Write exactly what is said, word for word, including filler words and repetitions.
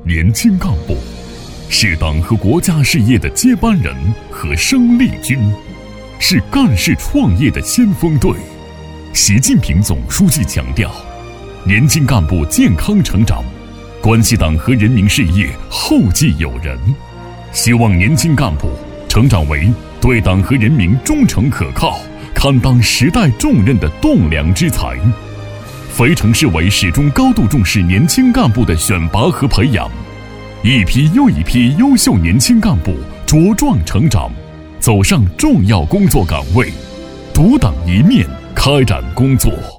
年轻干部是党和国家事业的接班人和生力军，是干事创业的先锋队。习近平总书记强调，年轻干部健康成长，关系党和人民事业后继有人。希望年轻干部成长为对党和人民忠诚可靠、堪当时代重任的栋梁之才。肥城市委始终高度重视年轻干部的选拔和培养，一批又一批优秀年轻干部茁壮成长，走上重要工作岗位，独当一面开展工作。